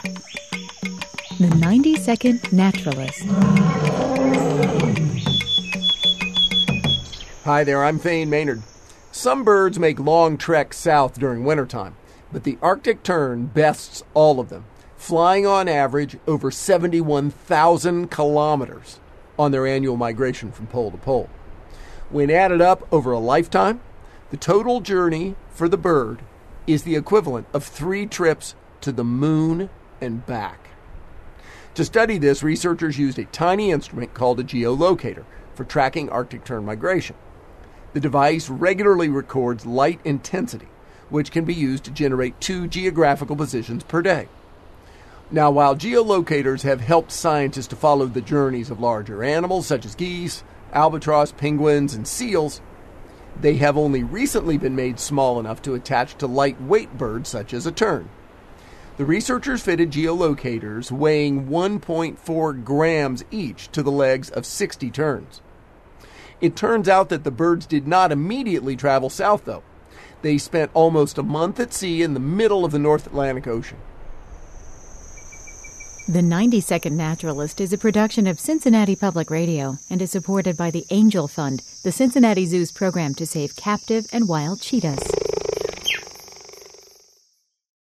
The 90-Second Naturalist. Hi there, I'm Thane Maynard. Some birds make long treks south during wintertime, but the Arctic tern bests all of them, flying on average over 71,000 kilometers on their annual migration from pole to pole. When added up over a lifetime, the total journey for the bird is the equivalent of 3 trips to the moon and back. To study this, researchers used a tiny instrument called a geolocator for tracking Arctic tern migration. The device regularly records light intensity, which can be used to generate 2 geographical positions per day. Now, while geolocators have helped scientists to follow the journeys of larger animals such as geese, albatross, penguins, and seals, they have only recently been made small enough to attach to lightweight birds such as a tern. The researchers fitted geolocators weighing 1.4 grams each to the legs of 60 terns. It turns out that the birds did not immediately travel south, though. They spent almost a month at sea in the middle of the North Atlantic Ocean. The 90-Second Naturalist is a production of Cincinnati Public Radio and is supported by the Angel Fund, the Cincinnati Zoo's program to save captive and wild cheetahs.